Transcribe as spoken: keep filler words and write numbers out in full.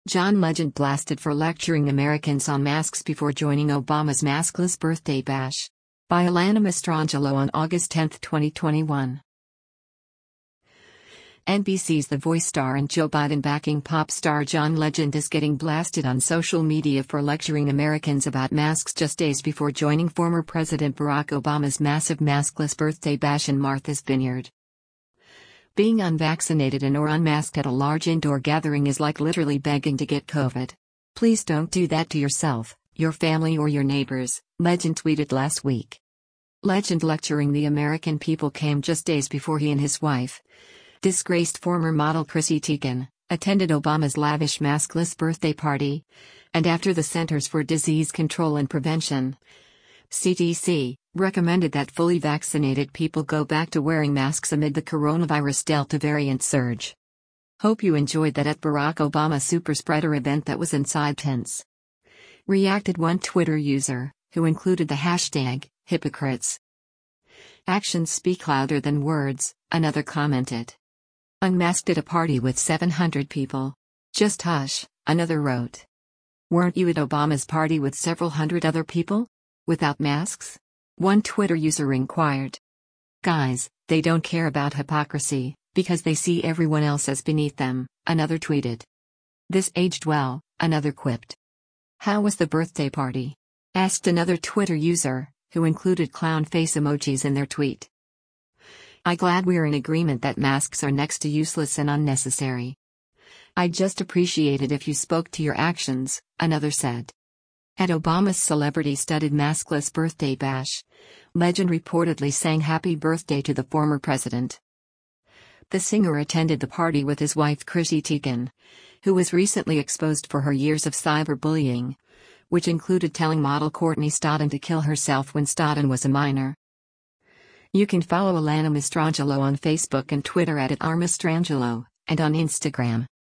John Legend blasted for lecturing Americans on masks before joining Obama's maskless birthday bash. By Alana Mastrangelo on August tenth, twenty twenty-one. N B C's The Voice star and Joe Biden backing pop star John Legend is getting blasted on social media for lecturing Americans about masks just days before joining former President Barack Obama's massive maskless birthday bash in Martha's Vineyard. Being unvaccinated and or unmasked at a large indoor gathering is like literally begging to get COVID. Please don't do that to yourself, your family or your neighbors, Legend tweeted last week. Legend lecturing the American people came just days before he and his wife, disgraced former model Chrissy Teigen, attended Obama's lavish maskless birthday party, and after the Centers for Disease Control and Prevention, C D C, recommended that fully vaccinated people go back to wearing masks amid the coronavirus Delta variant surge. Hope you enjoyed that at Barack Obama superspreader event that was inside tense. Reacted one Twitter user, who included the hashtag, hypocrites. Actions speak louder than words, another commented. Unmasked at a party with seven hundred people. Just hush, another wrote. Weren't you at Obama's party with several hundred other people? Without masks? One Twitter user inquired. Guys, they don't care about hypocrisy, because they see everyone else as beneath them, another tweeted. This aged well, another quipped. How was the birthday party? Asked another Twitter user, who included clown face emojis in their tweet. I glad we're in agreement that masks are next to useless and unnecessary. I'd just appreciate it if you spoke to your actions, another said. At Obama's celebrity-studded maskless birthday bash, Legend reportedly sang happy birthday to the former president. The singer attended the party with his wife Chrissy Teigen, who was recently exposed for her years of cyberbullying, which included telling model Courtney Stodden to kill herself when Stodden was a minor. You can follow Alana Mastrangelo on Facebook and Twitter at, at r mastrangelo, and on Instagram.